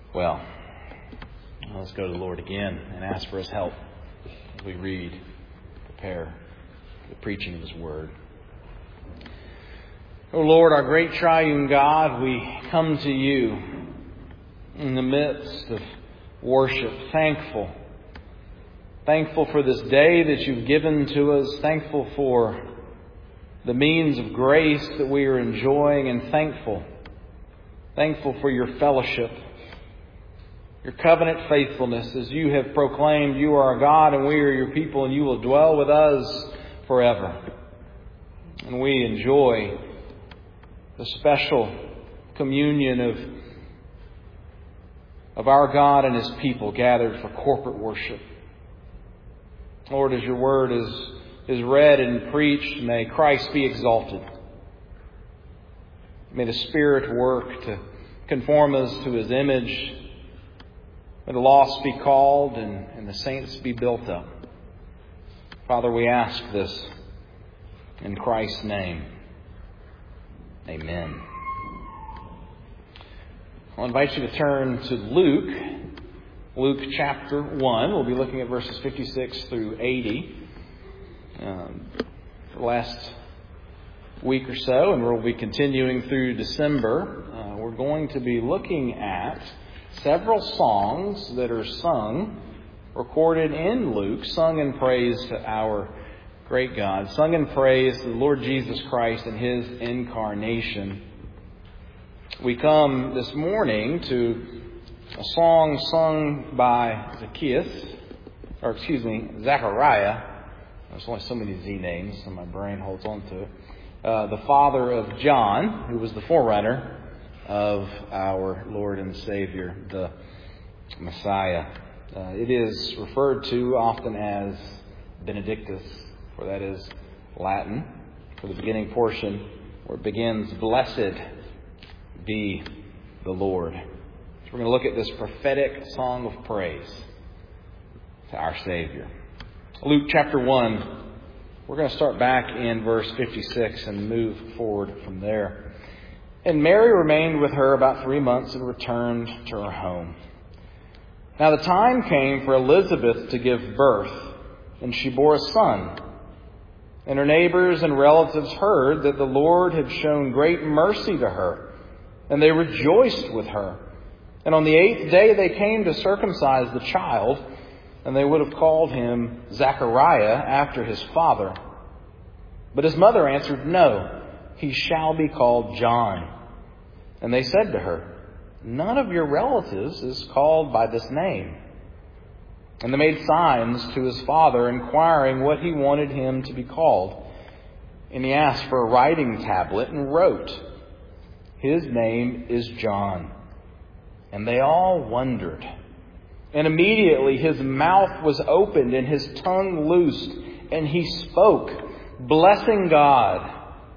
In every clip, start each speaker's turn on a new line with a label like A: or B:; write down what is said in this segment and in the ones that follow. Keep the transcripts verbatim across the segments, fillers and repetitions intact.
A: Well, let's go to the Lord again and ask for His help as we read, prepare the preaching of His Word. O Lord, our great triune God, we come to You in the midst of worship, thankful. Thankful for this day that You've given to us. Thankful for the means of grace that we are enjoying, and thankful. Thankful for Your fellowship, Your covenant faithfulness, as You have proclaimed You are our God and we are Your people, and You will dwell with us forever. And we enjoy the special communion of, of our God and His people gathered for corporate worship. Lord, as Your word is, is read and preached, may Christ be exalted. May the Spirit work to conform us to His image. May the lost be called and, and the saints be built up. Father, we ask this in Christ's name. Amen. I'll invite you to turn to Luke. Luke chapter one. We'll be looking at verses fifty-six through eighty um, for the last week or so, and we'll be continuing through December. Uh, we're going to be looking at several songs that are sung, recorded in Luke, sung in praise to our great God, sung in praise to the Lord Jesus Christ and His incarnation. We come this morning to a song sung by Zacchaeus, or excuse me, Zechariah. There's only so many Z names, so my brain holds on to it. Uh, the father of John, who was the forerunner of our Lord and Savior, the Messiah. Uh, it is referred to often as Benedictus, for that is Latin, for the beginning portion where it begins, "Blessed be the Lord." So we're going to look at this prophetic song of praise to our Savior. Luke chapter one. We're going to start back in verse fifty-six and move forward from there. And Mary remained with her about three months and returned to her home. Now the time came for Elizabeth to give birth, and she bore a son. And her neighbors and relatives heard that the Lord had shown great mercy to her, and they rejoiced with her. And on the eighth day they came to circumcise the child, and they would have called him Zechariah after his father. But his mother answered, "No, he shall be called John." And they said to her, "None of your relatives is called by this name." And they made signs to his father, inquiring what he wanted him to be called. And he asked for a writing tablet and wrote, "His name is John." And they all wondered. And immediately his mouth was opened and his tongue loosed, and he spoke, blessing God.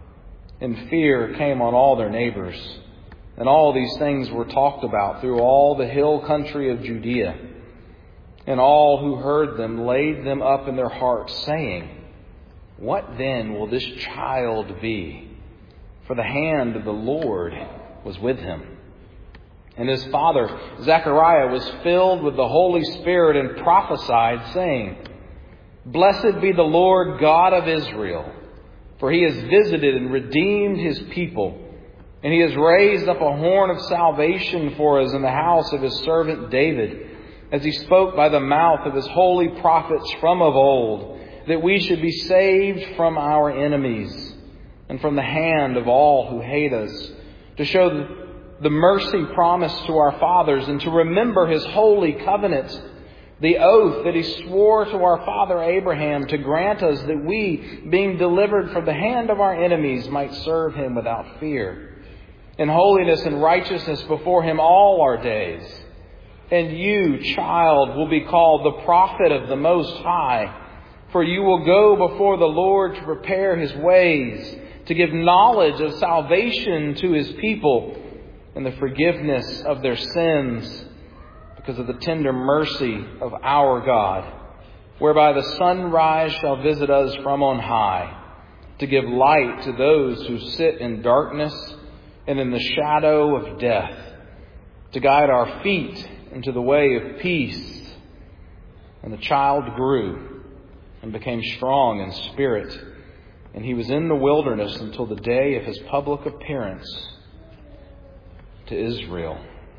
A: And fear came on all their neighbors. And all these things were talked about through all the hill country of Judea. And all who heard them laid them up in their hearts, saying, "What then will this child be? For the hand of the Lord was with him." And his father, Zechariah, was filled with the Holy Spirit and prophesied, saying, "Blessed be the Lord God of Israel, for He has visited and redeemed His people, and He has raised up a horn of salvation for us in the house of His servant David, as He spoke by the mouth of His holy prophets from of old, that we should be saved from our enemies and from the hand of all who hate us, to show the mercy promised to our fathers, and to remember His holy covenant, the oath that He swore to our father Abraham, to grant us that we, being delivered from the hand of our enemies, might serve Him without fear, in holiness and righteousness before Him all our days. And you, child, will be called the prophet of the Most High, for you will go before the Lord to prepare His ways, to give knowledge of salvation to His people, and the forgiveness of their sins, because of the tender mercy of our God, whereby the sunrise shall visit us from on high, to give light to those who sit in darkness and in the shadow of death, to guide our feet into the way of peace. And the child grew and became strong in spirit, and he was in the wilderness until the day of his public appearance to Israel.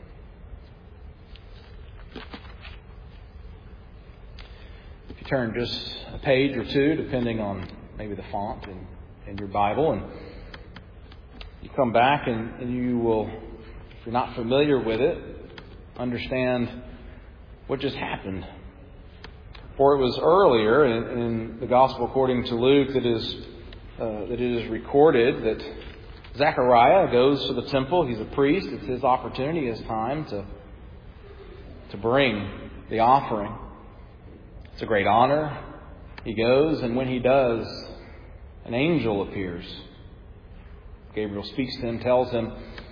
A: If you turn just a page or two, depending on maybe the font in, in your Bible, and you come back and, and you will, if you're not familiar with it, understand what just happened. For it was earlier in, in the Gospel according to Luke that is uh, that it is recorded that Zechariah goes to the temple. He's a priest. It's his opportunity, his time to to bring the offering. It's a great honor. He goes, and when he does, an angel appears. Gabriel speaks to him, tells him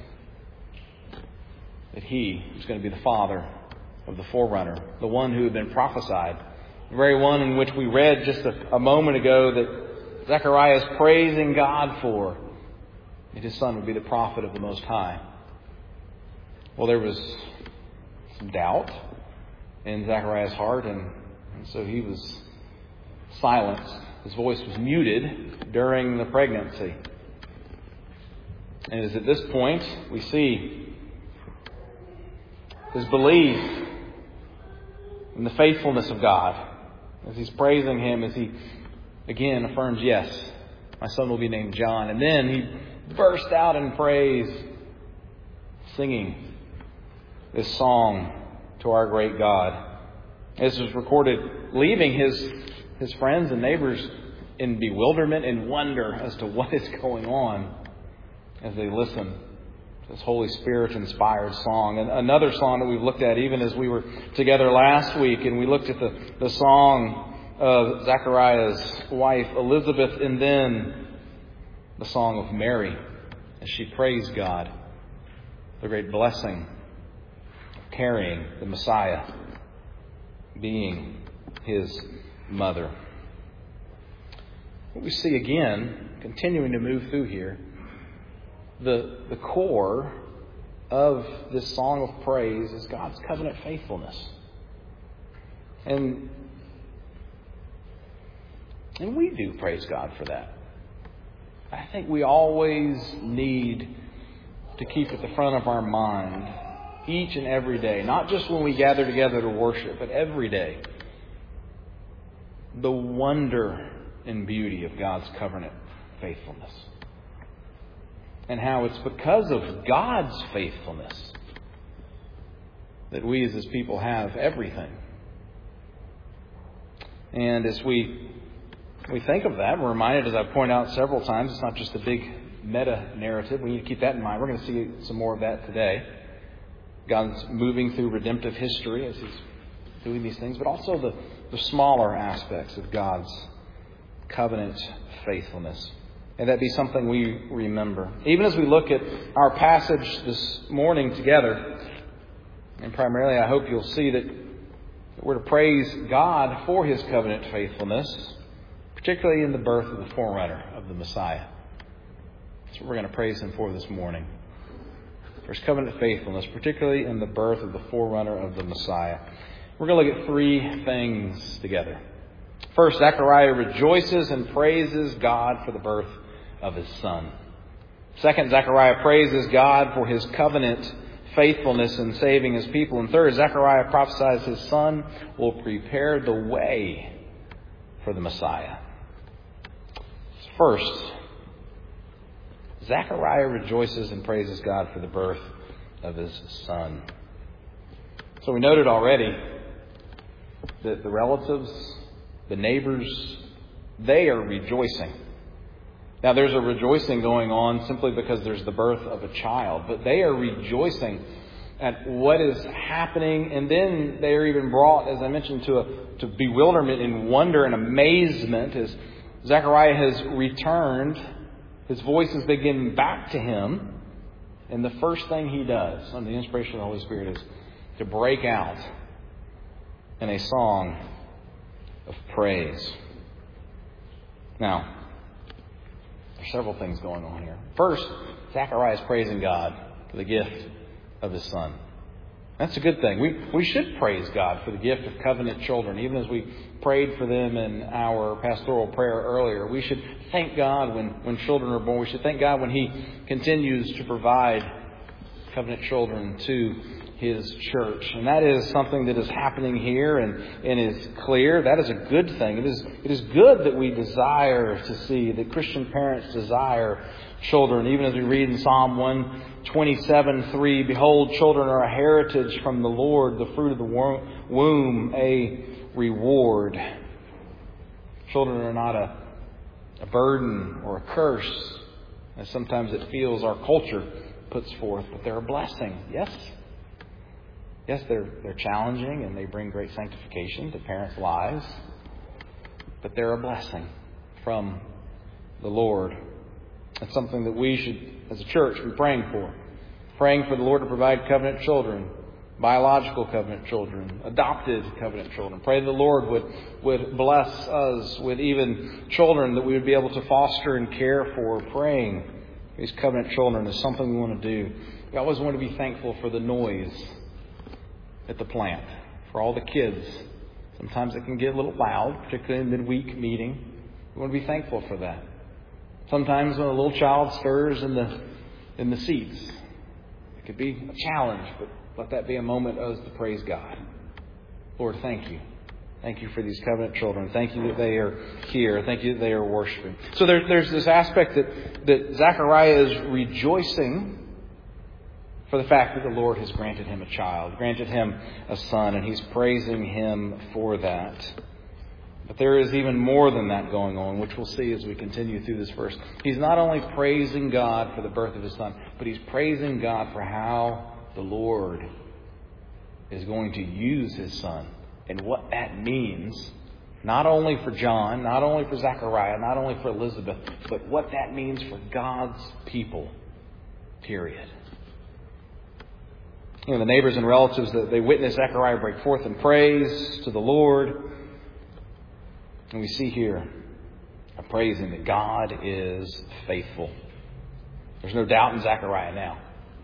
A: that he is going to be the father of the forerunner, the one who had been prophesied, the very one in which we read just a, a moment ago that Zechariah is praising God for, that his son would be the prophet of the Most High. Well, there was some doubt in Zechariah's heart, and, and so he was silenced. His voice was muted during the pregnancy. And it is at this point we see his belief in the faithfulness of God. As he's praising Him, as he again affirms, yes, my son will be named John. And then he burst out in praise, singing this song to our great God. This was recorded leaving his, his friends and neighbors in bewilderment and wonder as to what is going on as they listen to this Holy Spirit-inspired song. And another song that we've looked at even as we were together last week, and we looked at the, the song of Zechariah's wife, Elizabeth, and then the song of Mary as she praised God, the great blessing of carrying the Messiah, being His mother. What we see again, continuing to move through here, the, the core of this song of praise is God's covenant faithfulness. And, and we do praise God for that. I think we always need to keep at the front of our mind each and every day, not just when we gather together to worship, but every day, the wonder and beauty of God's covenant faithfulness. And how it's because of God's faithfulness that we as His people have everything. And as we we think of that, we're reminded, as I've pointed out several times, it's not just a big meta-narrative. We need to keep that in mind. We're going to see some more of that today. God's moving through redemptive history as He's doing these things, but also the, the smaller aspects of God's covenant faithfulness. And that be something we remember. Even as we look at our passage this morning together, and primarily I hope you'll see that we're to praise God for His covenant faithfulness, particularly in the birth of the forerunner of the Messiah. That's what we're going to praise Him for this morning. For His covenant faithfulness, particularly in the birth of the forerunner of the Messiah. We're going to look at three things together. First, Zechariah rejoices and praises God for the birth of his son. Second, Zechariah praises God for His covenant faithfulness in saving His people. And third, Zechariah prophesies His son will prepare the way for the Messiah. First, Zechariah rejoices and praises God for the birth of his son. So we noted already that the relatives, the neighbors, they are rejoicing. Now, there's a rejoicing going on simply because there's the birth of a child, but they are rejoicing at what is happening, and then they are even brought, as I mentioned, to a, to bewilderment and wonder and amazement as Zechariah has returned. His voice is beginning back to him, and the first thing he does, under the inspiration of the Holy Spirit, is to break out in a song of praise. Now, there's several things going on here. First, Zechariah is praising God for the gift of his son. That's a good thing. We we should praise God for the gift of covenant children. Even as we prayed for them in our pastoral prayer earlier, we should thank God when, when children are born. We should thank God when He continues to provide covenant children to His church. And that is something that is happening here and, and is clear. That is a good thing. It is it is good that we desire to see, that Christian parents desire children. Even as we read in Psalm one twenty-seven three, behold, children are a heritage from the Lord, the fruit of the womb, a reward. Children are not a, a burden or a curse, as sometimes it feels our culture puts forth, but they're a blessing. Yes? Yes, they're they're challenging and they bring great sanctification to parents' lives, but they're a blessing from the Lord. It's something that we should, as a church, be praying for. Praying for the Lord to provide covenant children, biological covenant children, adopted covenant children. Pray the Lord would, would bless us with even children that we would be able to foster and care for. Praying these covenant children is something we want to do. We always want to be thankful for the noise at the plant, for all the kids. Sometimes it can get a little loud, particularly in midweek meeting. We want to be thankful for that. Sometimes when a little child stirs in the in the seats, it could be a challenge, but let that be a moment of us to praise God. Lord, thank you. Thank you for these covenant children. Thank you that they are here. Thank you that they are worshiping. So there, there's this aspect that, that Zechariah is rejoicing for the fact that the Lord has granted him a child, granted him a son, and he's praising him for that. But there is even more than that going on, which we'll see as we continue through this verse. He's not only praising God for the birth of his son, but he's praising God for how the Lord is going to use his son and what that means, not only for John, not only for Zechariah, not only for Elizabeth, but what that means for God's people, period. You know, the neighbors and relatives, that they witness Zechariah break forth in praise to the Lord. And we see here a praising that God is faithful. There's no doubt in Zechariah now.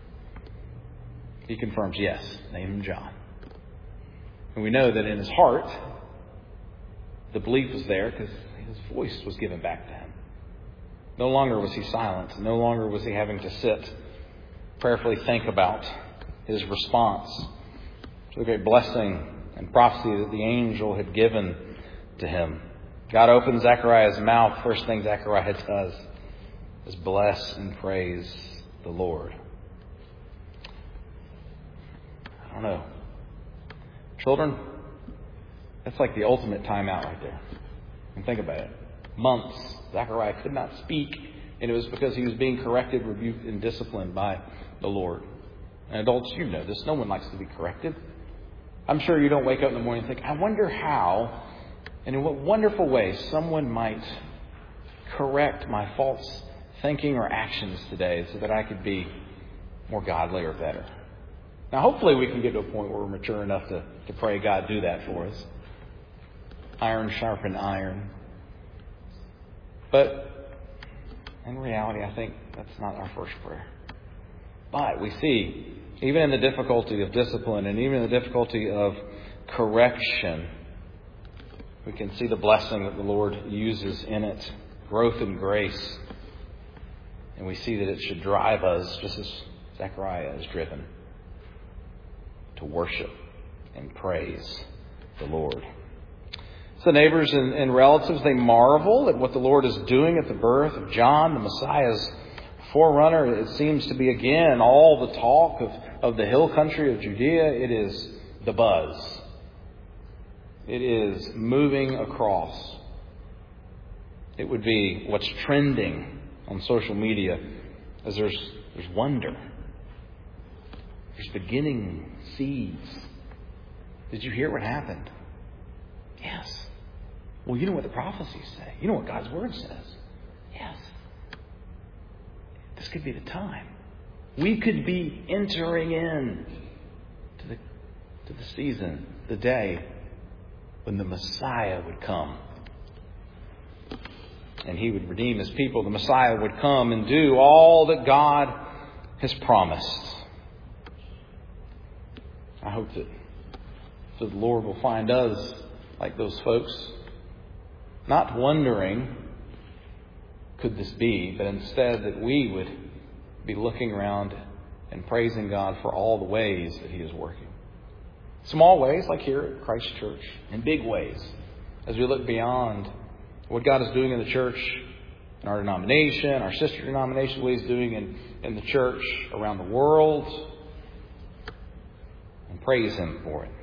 A: He confirms, yes, name him John. And we know that in his heart, the belief was there because his voice was given back to him. No longer was he silent. No longer was he having to sit, prayerfully think about his response to the great blessing and prophecy that the angel had given to him. God opens Zechariah's mouth. First thing Zechariah does is bless and praise the Lord. I don't know. Children, that's like the ultimate timeout right there. And think about it. Months, Zechariah could not speak, and it was because he was being corrected, rebuked, and disciplined by the Lord. And adults, you know this. No one likes to be corrected. I'm sure you don't wake up in the morning and think, I wonder how and in what wonderful way someone might correct my false thinking or actions today so that I could be more godly or better. Now, hopefully we can get to a point where we're mature enough to, to pray God do that for us. Iron sharpen iron. But in reality, I think that's not our first prayer. But we see, even in the difficulty of discipline and even in the difficulty of correction, we can see the blessing that the Lord uses in it, growth in grace. And we see that it should drive us, just as Zechariah is driven, to worship and praise the Lord. So neighbors and, and relatives, they marvel at what the Lord is doing at the birth of John, the Messiah's forerunner. It seems to be, again, all the talk of, of the hill country of Judea. It is the buzz. It is moving across. It would be what's trending on social media as there's there's wonder. There's beginning seeds. Did you hear what happened? Yes. Well, you know what the prophecies say. You know what God's Word says. Yes. This could be the time. We could be entering in to the to the season, the day when the Messiah would come. And he would redeem his people. The Messiah would come and do all that God has promised. hope that, that the Lord will find us like those folks, not wondering, could this be, but instead that we would be looking around and praising God for all the ways that He is working. Small ways, like here at Christ Church, and big ways, as we look beyond what God is doing in the church, in our denomination, our sister denomination, what He's doing in, in the church around the world, and praise Him for it.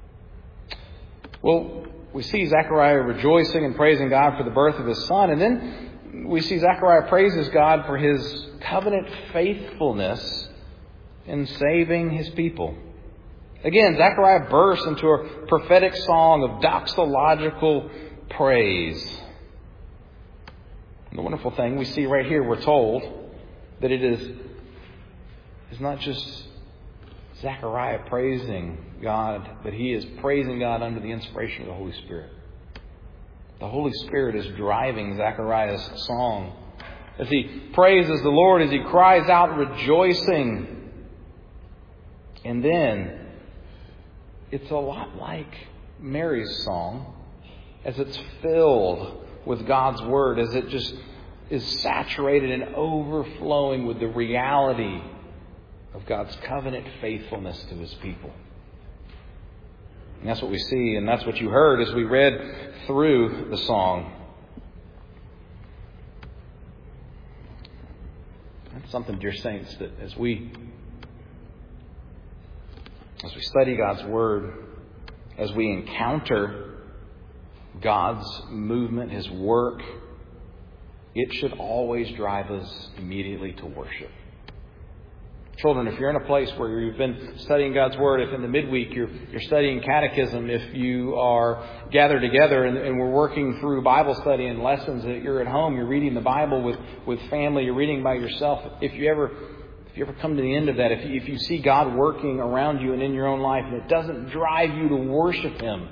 A: Well, we see Zechariah rejoicing and praising God for the birth of his son, and then we see Zechariah praises God for His covenant faithfulness in saving His people. Again, Zechariah bursts into a prophetic song of doxological praise. And the wonderful thing we see right here, we're told that it is, is not just Zechariah praising God, but he is praising God under the inspiration of the Holy Spirit. The Holy Spirit is driving Zechariah's song as he praises the Lord, as he cries out rejoicing. And then it's a lot like Mary's song, as it's filled with God's Word, as it just is saturated and overflowing with the reality of God's covenant faithfulness to His people. And that's what we see, and that's what you heard as we read through the song. That's something, dear saints, that as we as we study God's Word, as we encounter God's movement, His work, it should always drive us immediately to worship. Children, if you're in a place where you've been studying God's Word, if in the midweek you're, you're studying catechism, if you are gathered together and, and we're working through Bible study and lessons, that you're at home, you're reading the Bible with, with family, you're reading by yourself, if you ever if you ever come to the end of that, if you, if you see God working around you and in your own life and it doesn't drive you to worship Him,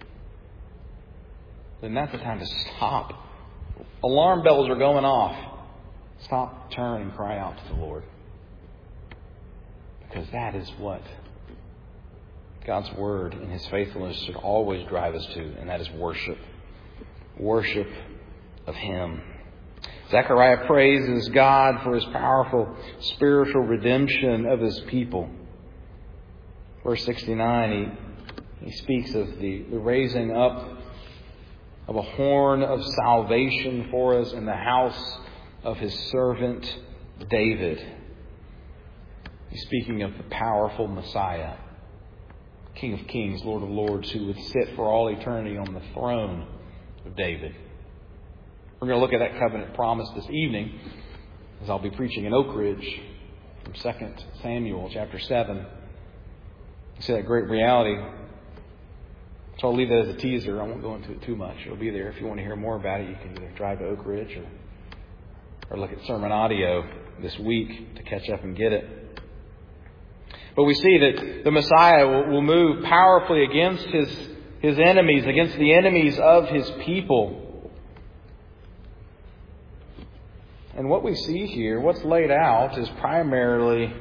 A: then that's the time to stop. Alarm bells are going off. Stop, turn, and cry out to the Lord. Because that is what God's Word and His faithfulness should always drive us to, and that is worship. Worship of Him. Zechariah praises God for His powerful spiritual redemption of His people. Verse sixty-nine, he, he speaks of the, the raising up of a horn of salvation for us in the house of His servant David. He's speaking of the powerful Messiah, King of Kings, Lord of Lords, who would sit for all eternity on the throne of David. We're going to look at that covenant promise this evening as I'll be preaching in Oak Ridge from Second Samuel chapter seven. You see that great reality. So I'll leave that as a teaser. I won't go into it too much. It'll be there. If you want to hear more about it, you can either drive to Oak Ridge or, or look at sermon audio this week to catch up and get it. But we see that the Messiah will, will move powerfully against his, his enemies, against the enemies of His people. And what we see here, what's laid out, is primarily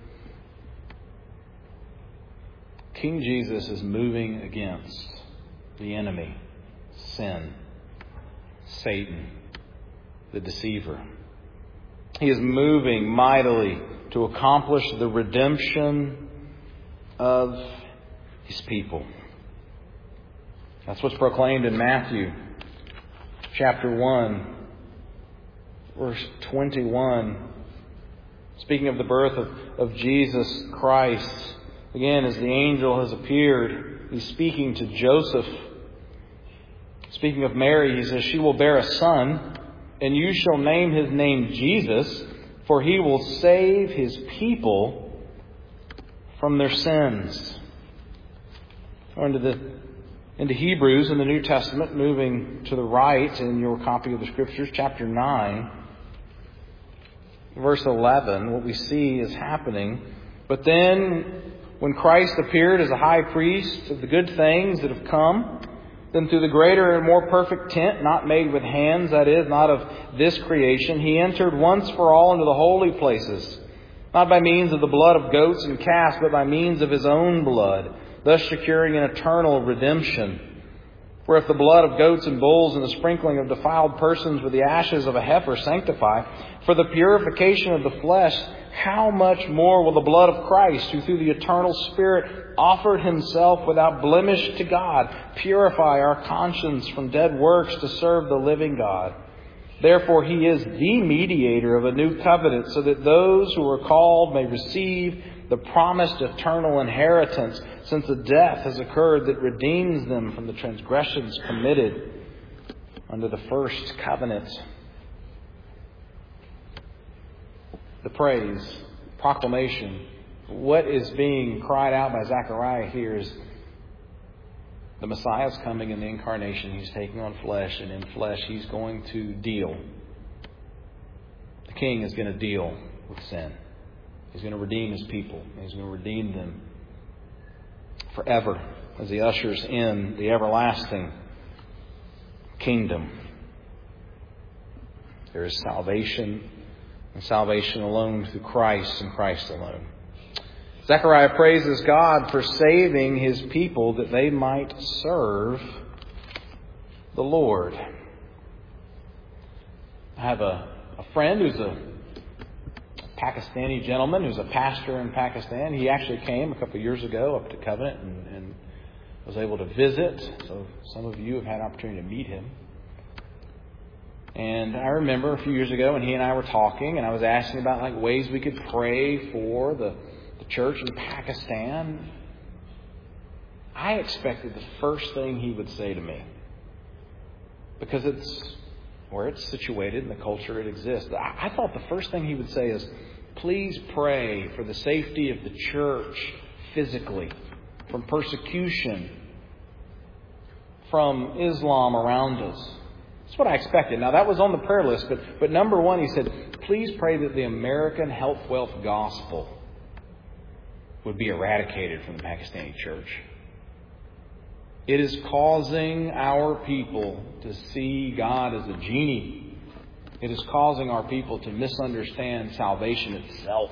A: King Jesus is moving against the enemy, sin, Satan, the deceiver. He is moving mightily to accomplish the redemption of His people. That's what's proclaimed in Matthew chapter one, verse twenty-one. Speaking of the birth of, of Jesus Christ, again, as the angel has appeared, he's speaking to Joseph. Speaking of Mary, he says, "She will bear a son, and you shall name his name Jesus, for he will save his people from their sins." Or into the into Hebrews in the New Testament, moving to the right in your copy of the Scriptures, chapter nine, verse eleven, what we see is happening. "But then, when Christ appeared as a high priest of the good things that have come, then through the greater and more perfect tent, not made with hands, that is, not of this creation, He entered once for all into the holy places, not by means of the blood of goats and calves, but by means of His own blood, thus securing an eternal redemption. For if the blood of goats and bulls and the sprinkling of defiled persons with the ashes of a heifer sanctify for the purification of the flesh, how much more will the blood of Christ, who through the eternal Spirit offered Himself without blemish to God, purify our conscience from dead works to serve the living God? Therefore He is the mediator of a new covenant, so that those who are called may receive the promised eternal inheritance, since a death has occurred that redeems them from the transgressions committed under the first covenant. The praise, proclamation, what is being cried out by Zechariah here is the Messiah is coming in the incarnation. He's taking on flesh, and in flesh He's going to deal. The King is going to deal with sin. He's going to redeem His people. He's going to redeem them forever as He ushers in the everlasting kingdom. There is salvation, and salvation alone through Christ and Christ alone. Zechariah praises God for saving His people that they might serve the Lord. I have a, a friend who's a Pakistani gentleman who's a pastor in Pakistan. He actually came a couple of years ago up to Covenant and, and was able to visit. So some of you have had an opportunity to meet him. And I remember a few years ago when he and I were talking, and I was asking about like ways we could pray for the, the church in Pakistan. I expected the first thing he would say to me, because it's where it's situated and the culture it exists. I, I thought the first thing he would say is, please pray for the safety of the church physically, from persecution, from Islam around us. That's what I expected. Now, that was on the prayer list, but, but number one, he said, please pray that the American health wealth gospel would be eradicated from the Pakistani church. It is causing our people to see God as a genie. It is causing our people to misunderstand salvation itself.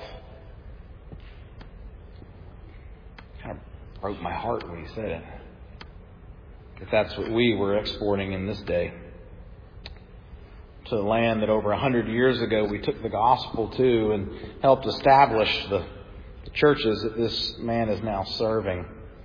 A: It kind of broke my heart when he said it. If that's what we were exporting in this day, to the land that over a hundred years ago we took the gospel to and helped establish the, the churches that this man is now serving.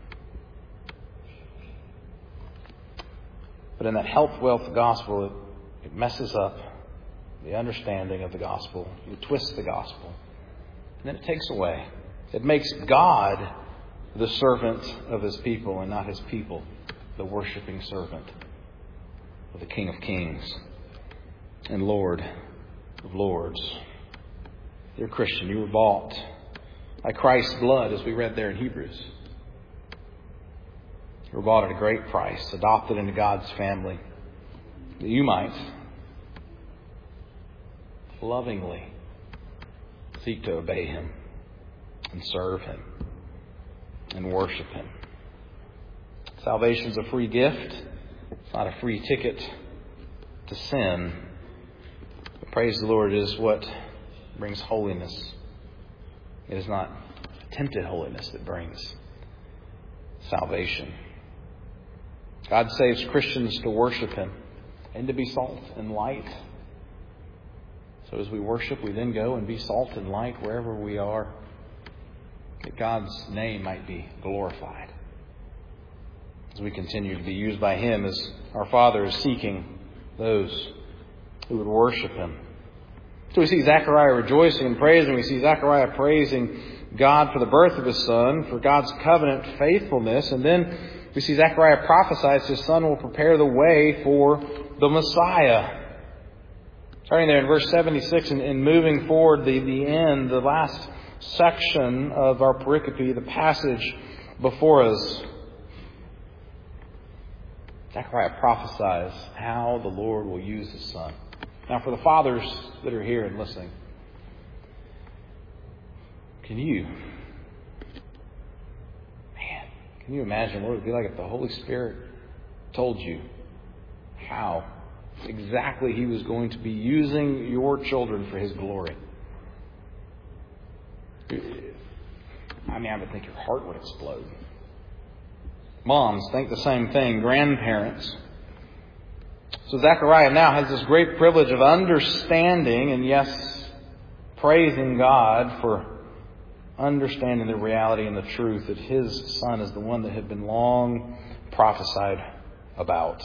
A: But in that health wealth gospel, it, it messes up the understanding of the gospel. It twists the gospel. And then it takes away. It makes God the servant of His people and not His people the worshiping servant of the King of Kings and Lord of Lords. Dear Christian, you were bought by Christ's blood, as we read there in Hebrews. You were bought at a great price, adopted into God's family, that you might lovingly seek to obey Him and serve Him and worship Him. Salvation is a free gift. It's not a free ticket to sin. But praise the Lord, it is what brings holiness. It is not attempted holiness that brings salvation. God saves Christians to worship Him and to be salt and light. So as we worship, we then go and be salt and light wherever we are, that God's name might be glorified. As we continue to be used by Him, as our Father is seeking those who would worship Him. So we see Zechariah rejoicing and praising. We see Zechariah praising God for the birth of His Son, for God's covenant faithfulness. And then we see Zechariah prophesies His Son will prepare the way for the Messiah. Starting there in verse seventy-six and, and moving forward, the, the end, the last section of our pericope, the passage before us. Zechariah prophesies how the Lord will use His Son. Now, for the fathers that are here and listening, can you, man, can you imagine what it would be like if the Holy Spirit told you how exactly He was going to be using your children for His glory? I mean, I would think your heart would explode. Moms think the same thing. Grandparents. So Zechariah now has this great privilege of understanding and, yes, praising God for understanding the reality and the truth that his son is the one that had been long prophesied about.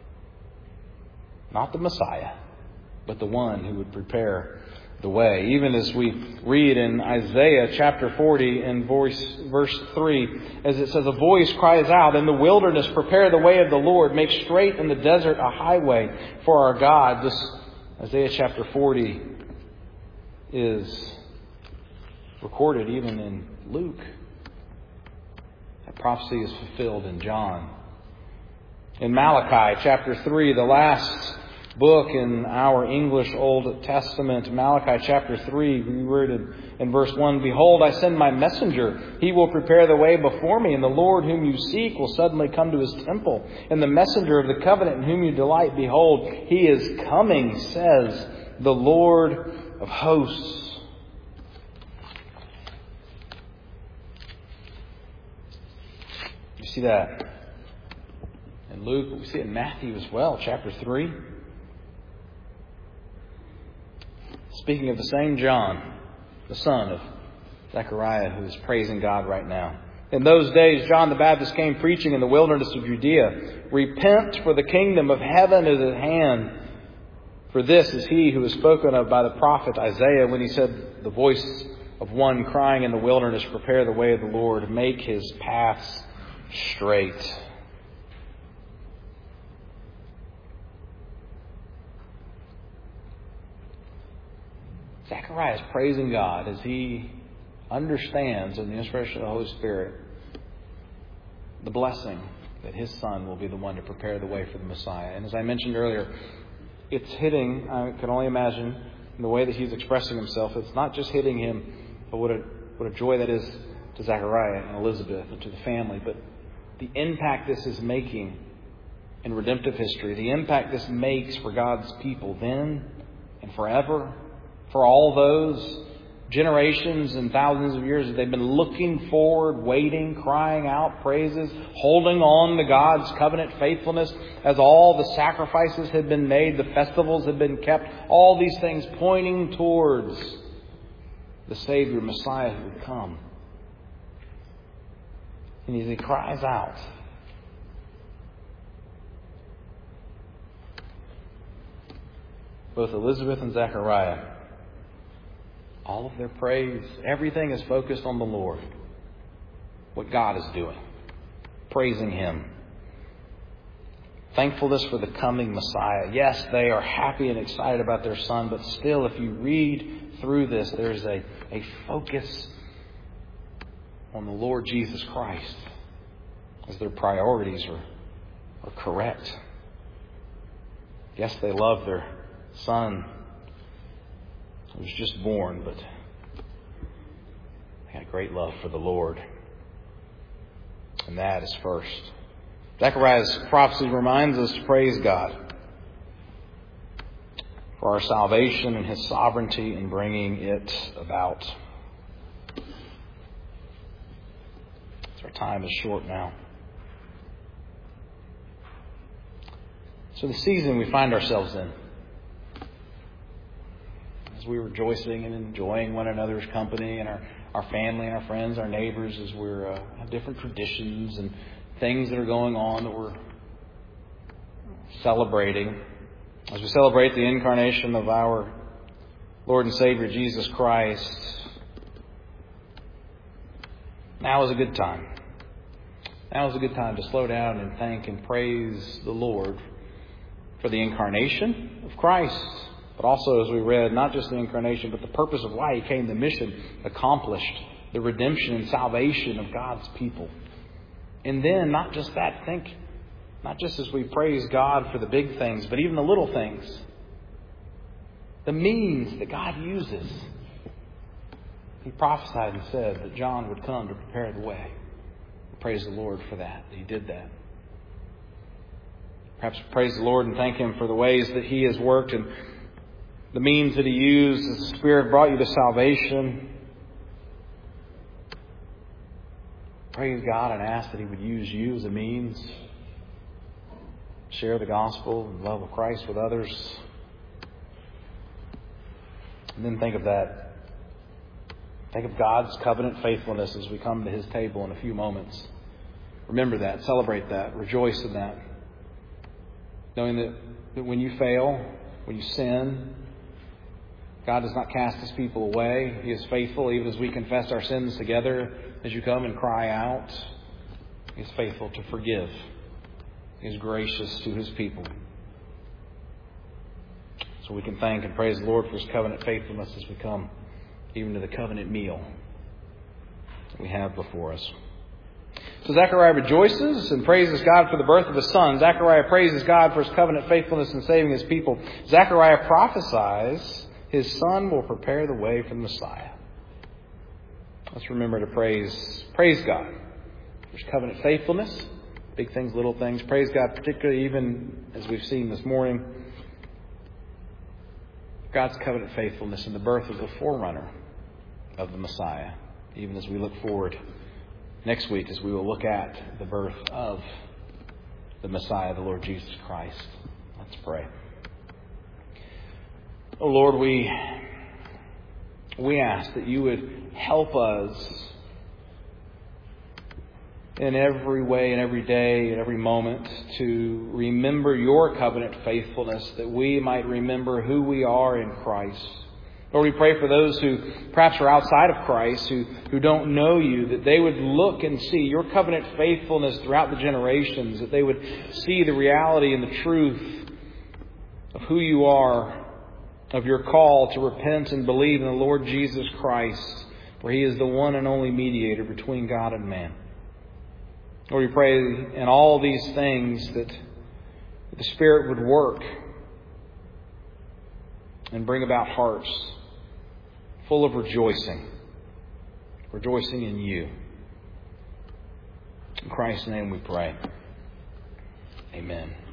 A: Not the Messiah, but the one who would prepare the way. Even as we read in Isaiah chapter forty and voice, verse three, as it says, a voice cries out, in the wilderness, prepare the way of the Lord, make straight in the desert a highway for our God. This Isaiah chapter forty is recorded even in Luke. That prophecy is fulfilled in John. In Malachi chapter three, the last book in our English Old Testament, Malachi chapter three, we read in, in verse one, behold, I send my messenger. He will prepare the way before me, and the Lord whom you seek will suddenly come to his temple. And the messenger of the covenant in whom you delight, behold, he is coming, says the Lord of hosts. You see that in Luke, but we see it in Matthew as well, chapter three. Speaking of the same John, the son of Zechariah, who is praising God right now. In those days, John the Baptist came preaching in the wilderness of Judea. Repent, for the kingdom of heaven is at hand. For this is he who is spoken of by the prophet Isaiah when he said, the voice of one crying in the wilderness, prepare the way of the Lord, make his paths straight. Zechariah is praising God as he understands in the inspiration of the Holy Spirit the blessing that his son will be the one to prepare the way for the Messiah. And as I mentioned earlier, it's hitting, I can only imagine, in the way that he's expressing himself, it's not just hitting him, but what a, what a joy that is to Zechariah and Elizabeth and to the family, but the impact this is making in redemptive history, the impact this makes for God's people then and forever. For all those generations and thousands of years that they've been looking forward, waiting, crying out praises, holding on to God's covenant faithfulness as all the sacrifices had been made, the festivals had been kept, all these things pointing towards the Savior, Messiah who would come. And as he cries out, both Elizabeth and Zechariah, all of their praise, everything is focused on the Lord. What God is doing. Praising Him. Thankfulness for the coming Messiah. Yes, they are happy and excited about their son, but still, if you read through this, there's a, a focus on the Lord Jesus Christ as their priorities are, are correct. Yes, they love their son who was just born, but they had great love for the Lord. And that is first. Zechariah's prophecy reminds us to praise God for our salvation and His sovereignty in bringing it about. So our time is short now. So the season we find ourselves in, as we're rejoicing and enjoying one another's company and our, our family and our friends, our neighbors, as we're uh, have different traditions and things that are going on that we're celebrating. As we celebrate the incarnation of our Lord and Savior Jesus Christ, now is a good time. Now is a good time to slow down and thank and praise the Lord for the incarnation of Christ. But also, as we read, not just the incarnation, but the purpose of why He came, the mission accomplished, the redemption and salvation of God's people. And then, not just that, think, not just as we praise God for the big things, but even the little things. The means that God uses. He prophesied and said that John would come to prepare the way. Praise the Lord for that. He did that. Perhaps praise the Lord and thank Him for the ways that He has worked and the means that He used as the Spirit brought you to salvation. praise God and ask that He would use you as a means to share the gospel and love of Christ with others. And then think of that. Think of God's covenant faithfulness as we come to His table in a few moments. Remember that. Celebrate that. Rejoice in that. Knowing that, that when you fail, when you sin, God does not cast His people away. He is faithful even as we confess our sins together. As you come and cry out, He is faithful to forgive. He is gracious to His people. So we can thank and praise the Lord for His covenant faithfulness as we come even to the covenant meal that we have before us. So Zechariah rejoices and praises God for the birth of His Son. Zechariah praises God for His covenant faithfulness in saving His people. Zechariah prophesies His Son will prepare the way for the Messiah. Let's remember to praise, praise God for His covenant faithfulness. Big things, little things. Praise God, particularly even as we've seen this morning, God's covenant faithfulness in the birth of the forerunner of the Messiah. Even as we look forward next week, as we will look at the birth of the Messiah, the Lord Jesus Christ. Let's pray. Oh Lord, we we ask that you would help us in every way and every day and every moment to remember your covenant faithfulness, that we might remember who we are in Christ. Lord, we pray for those who perhaps are outside of Christ, who, who don't know you, that they would look and see your covenant faithfulness throughout the generations, that they would see the reality and the truth of who you are, of your call to repent and believe in the Lord Jesus Christ, for He is the one and only mediator between God and man. Lord, we pray in all these things that the Spirit would work and bring about hearts full of rejoicing, rejoicing in you. In Christ's name we pray. Amen.